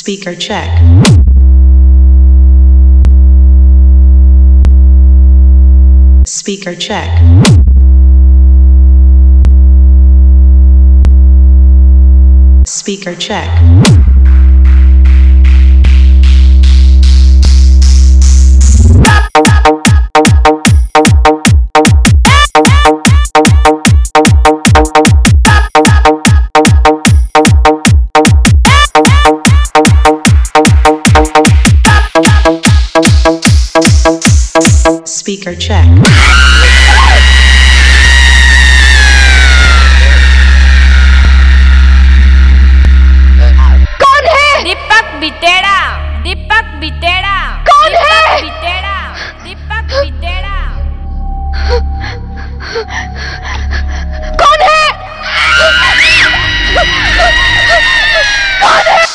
Speaker check. Speaker check. Speaker check. Speaker check. कौन है? दीपक बिटेड़ा, दीपक बिटेड़ा, कौन है? बिटेड़ा, दीपक बिटेड़ा। कौन है? कौन है?